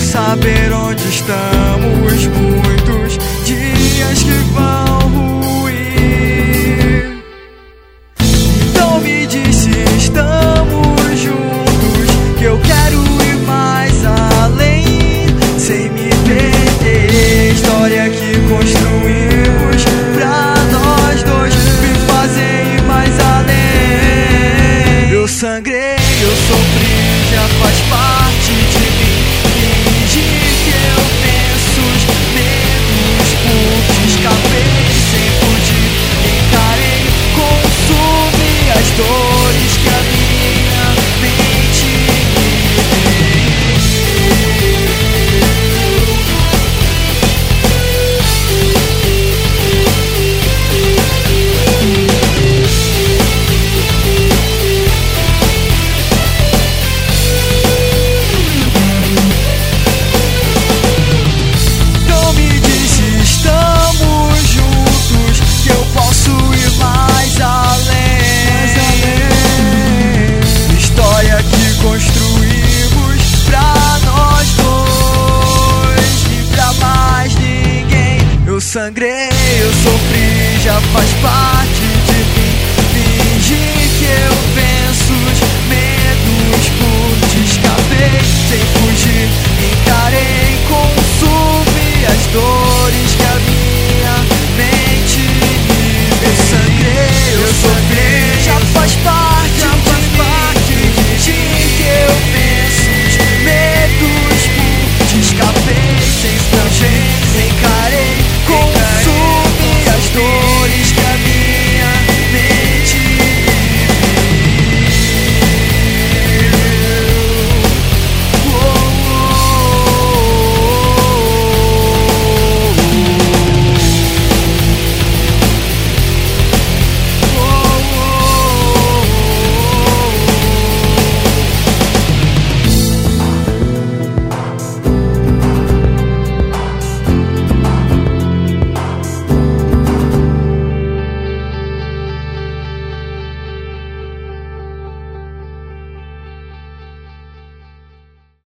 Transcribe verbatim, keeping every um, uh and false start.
saber onde estamos, muitos dias que vão ruir. Então me diz se estamos juntos, que eu quero ir mais além, sem me perder. História que construímos pra nós dois, me fazer ir mais além. Eu sangrei, eu sofri, já faz parte de mim. Fingir que eu penso os medos, porque escapei sem fugir. Encarei, consumi as dores que a minha mente me construímos pra nós dois e pra mais ninguém. Eu sangrei, eu sofri, já faz parte